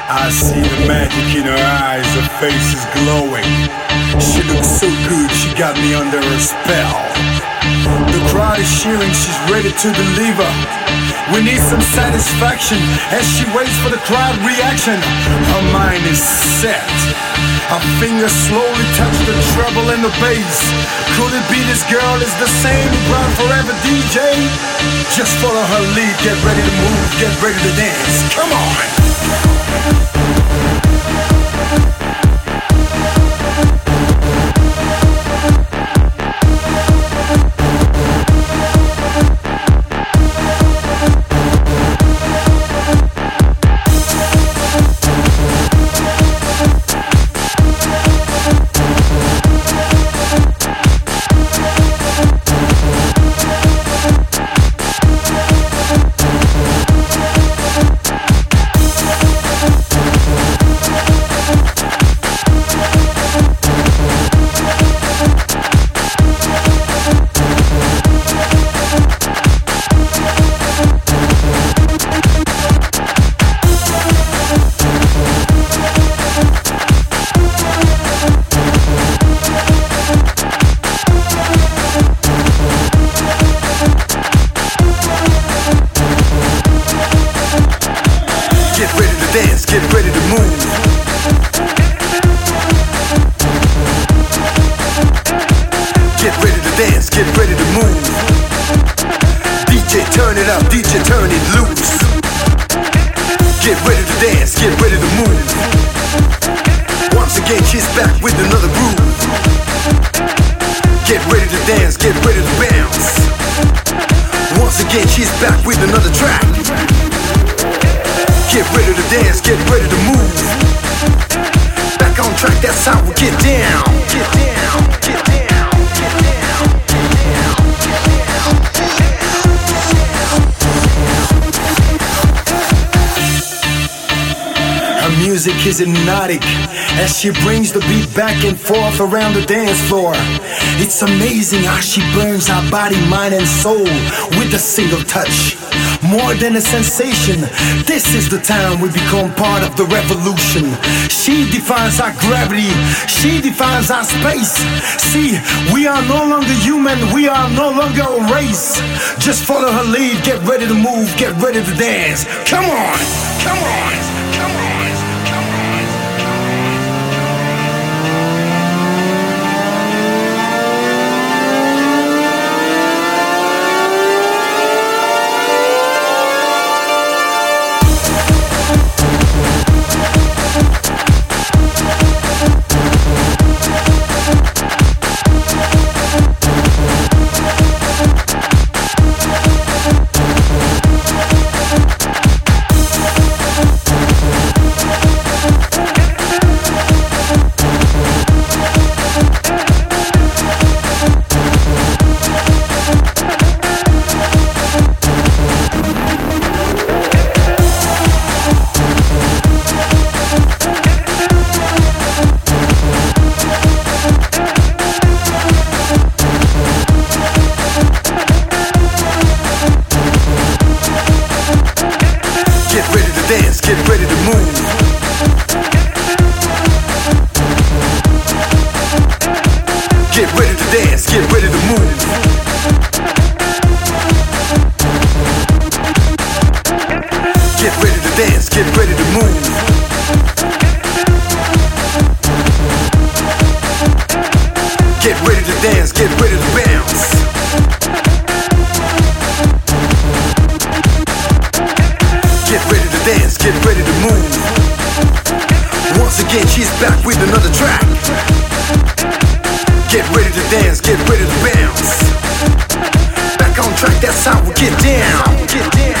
I see the magic in her eyes, her face is glowing. She looks so good, she got me under her spell. The crowd is cheering, she's ready to deliver. We need some satisfaction as she waits for the crowd reaction. Her mind is set. Her fingers slowly touch the treble and the bass. Could it be this girl is the same Ground Forever DJ? Just follow her lead, get ready to move, get ready to dance. Come on! Dance, get ready to move. Get ready to dance, get ready to move. DJ turn it up, DJ turn it loose. Get ready to dance, get ready to move. Once again she's back with another groove. Get ready to dance, get ready to bounce. Once again she's back with another track. Get ready to dance, get ready to move. Back on track, that's how we get down. Get down, get down, get down, get down. Her music is hypnotic as she brings the beat back and forth around the dance floor. It's amazing how she burns her body, mind and soul with a single touch. More than a sensation, this is the time we become part of the revolution. She defines our gravity, she defines our space. See, we are no longer human, we are no longer a race. Just follow her lead, get ready to move, get ready to dance. Come on, come on, come on. Dance, get ready to move. Get ready to dance, get ready to move. Get ready to dance, get ready to move. Get ready to dance, get ready to bounce. Get ready to dance, get ready to move. Once again she's back with another track. Get ready to dance, get ready to bounce. Back on track, that's how we get down. Get down.